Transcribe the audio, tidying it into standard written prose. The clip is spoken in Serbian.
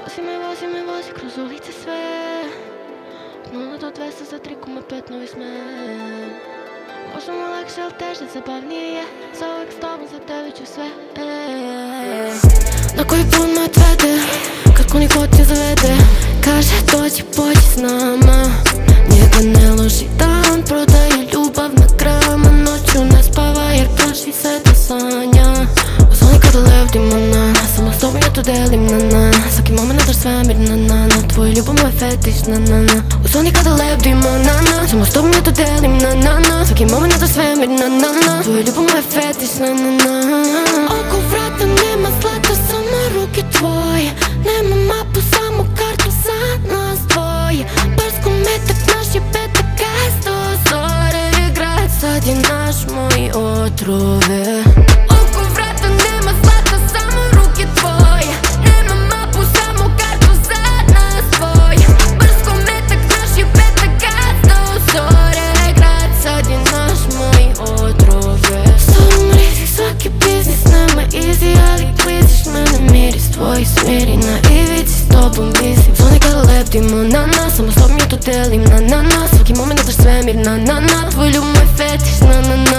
Vozi kroz ulice sve. Od 0 do 200 za 3,5 novi sme. Možda mu lakše, ali teže, zabavnije je. Za uvek s tobom, za tebe ću sve. Na koji put me odvede, kad ko niko te zavede. Kaže dođi, pođi s nama. Njega ne loži da on prodaje ljubav na grama. Noću ne spava jer plaši se da sanja. U zoni kada lebdimo na, samo s tobom ja to delim na. Svaki moment nadaš svemir na. Tvoj ljubav moj fetiš na. U zoni kada lebdimo na, samo s tobom ja to delim na. Svaki moment nadaš svemir na. Tvoj ljubav moj fetiš na. Oko vrata nema zlata, samo ruke tvoje. Nema mapu, samo kartu za nas dvoje. Barsko metak, naš je petak, gesto zore je grad. Sad je naš, moji otrove. Oko vrata nema zlata, samo ruke tvoje. Nema mapu, samo kartu za nas dvoje. Barsko metak, naš je petak, gesto zore je grad. Sad je naš, moji otrove. Sam rizik, svaki biznis, nema easy, ali kliziš mene, miris tvojih smiri. Na ivici s tobom visim. Zoni kada lebdimo na, samo s tobom ja to delim na. Svaki moment nadaš svemir na. Tvoj ljub moj fetiš na.